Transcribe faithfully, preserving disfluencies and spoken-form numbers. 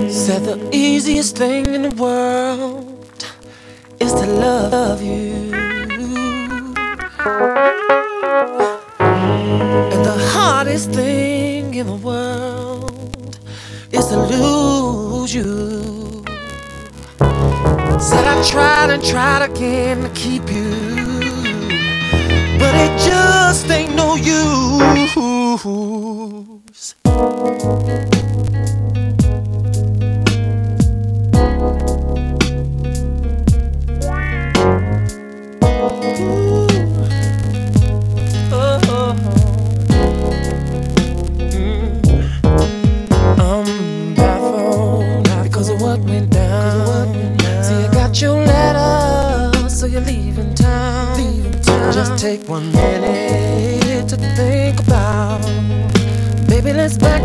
Said the easiest thing in the world is to love you, and the hardest thing in the world is to lose you. Said I tried and tried again to keep you, but it just ain't no use. Your letter, so you're leaving town. Leaving town. Just take one minute